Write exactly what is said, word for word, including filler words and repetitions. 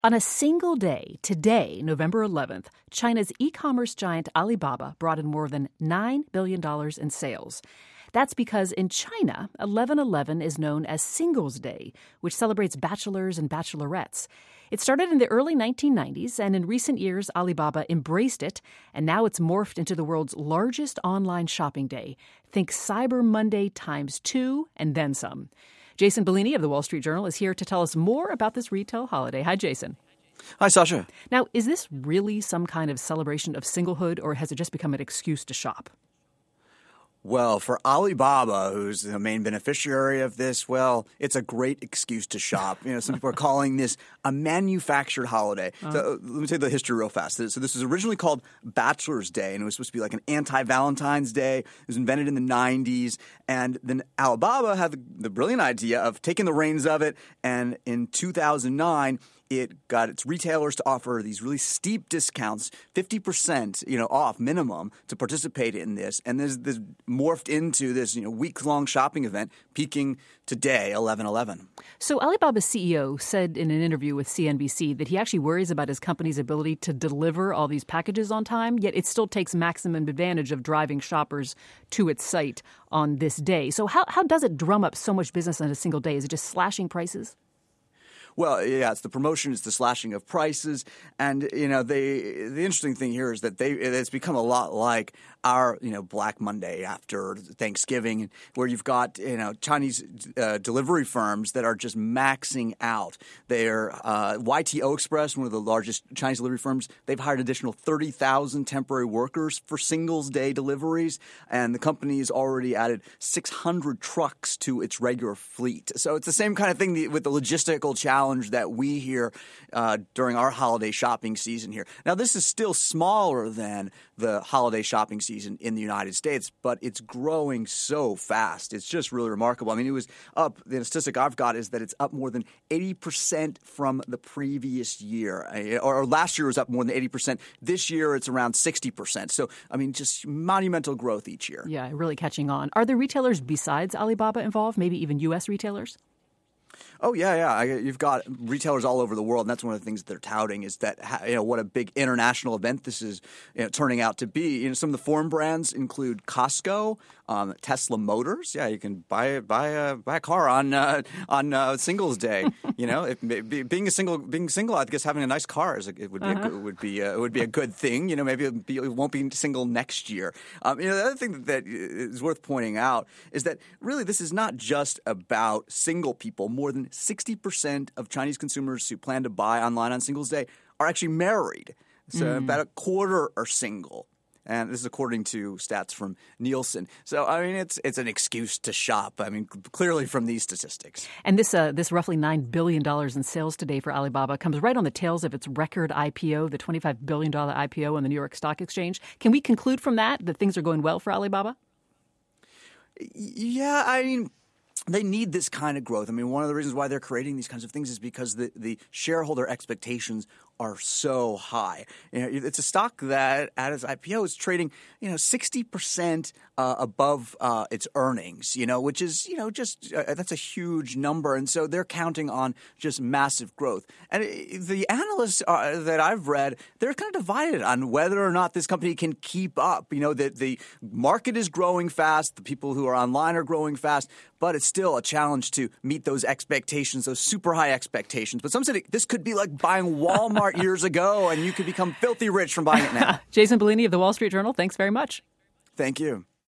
On a single day, today, November eleventh, China's e-commerce giant Alibaba brought in more than nine billion dollars in sales. That's because in China, eleven eleven is known as Singles' Day, which celebrates bachelors and bachelorettes. It started in the early nineteen nineties, and in recent years, Alibaba embraced it, and now it's morphed into the world's largest online shopping day. Think Cyber Monday times two and then some. Jason Bellini of The Wall Street Journal is here to tell us more about this retail holiday. Hi, Jason. Hi, Sasha. Now, is this really some kind of celebration of singlehood, or has it just become an excuse to shop? Well, for Alibaba, who's the main beneficiary of this, well, it's a great excuse to shop. You know, some people are calling this a manufactured holiday. Uh-huh. So let me tell you the history real fast. So this was originally called Bachelor's Day, and it was supposed to be like an anti-Valentine's Day. It was invented in the nineties, and then Alibaba had the, the brilliant idea of taking the reins of it, and in two thousand nine, it got its retailers to offer these really steep discounts, fifty percent, you know, off minimum to participate in this. And this, this morphed into this, you know, week-long shopping event, peaking today, eleven eleven. So Alibaba's C E O said in an interview with C N B C that he actually worries about his company's ability to deliver all these packages on time, yet it still takes maximum advantage of driving shoppers to its site on this day. So how, how does it drum up so much business in a single day? Is it just slashing prices? Well, yeah, it's the promotion, it's the slashing of prices, and you know, they. The interesting thing here is that they it's become a lot like our you know Black Monday after Thanksgiving, where you've got you know Chinese uh, delivery firms that are just maxing out. They're uh, Y T O Express, one of the largest Chinese delivery firms. They've hired an additional thirty thousand temporary workers for Singles' Day deliveries, and the company has already added six hundred trucks to its regular fleet. So it's the same kind of thing with the logistical challenge that we hear uh, during our holiday shopping season here. Now, this is still smaller than the holiday shopping season in the United States, but it's growing so fast. It's just really remarkable. I mean, it was up – the statistic I've got is that it's up more than eighty percent from the previous year. Or, or last year was up more than eighty percent. This year it's around sixty percent. So, I mean, just monumental growth each year. Yeah, really catching on. Are there retailers besides Alibaba involved, maybe even U S retailers? Oh, yeah, yeah. I, you've got retailers all over the world, and that's one of the things that they're touting is that, you know, what a big international event this is you know, turning out to be. You know, some of the foreign brands include Costco, um, Tesla Motors. Yeah, you can buy buy a buy a car on uh, on uh, Singles' Day. You know, if, being a single being single, I guess having a nice car is a, it would be uh-huh. a, would be a, it would be a good thing. You know, maybe it, be, it won't be single next year. Um, you know, the other thing that is worth pointing out is that really this is not just about single people. More than sixty percent of Chinese consumers who plan to buy online on Singles' Day are actually married. So mm. about a quarter are single. And this is according to stats from Nielsen. So, I mean, it's it's an excuse to shop. I mean, clearly from these statistics. And this uh, this roughly nine billion dollars in sales today for Alibaba comes right on the tails of its record I P O, the twenty-five billion dollars I P O on the New York Stock Exchange. Can we conclude from that that things are going well for Alibaba? Yeah, I mean, they need this kind of growth. I mean, one of the reasons why they're creating these kinds of things is because the, the shareholder expectations are so high. You know, it's a stock that at its I P O is trading, you know, sixty percent uh, above uh, its earnings, you know, which is, you know, just uh, that's a huge number. And so they're counting on just massive growth. And the analysts uh, that I've read, they're kind of divided on whether or not this company can keep up. You know, that the market is growing fast. The people who are online are growing fast. But it's still a challenge to meet those expectations, those super high expectations. But some said this could be like buying Walmart years ago, and you could become filthy rich from buying it now. Jason Bellini of The Wall Street Journal, thanks very much. Thank you.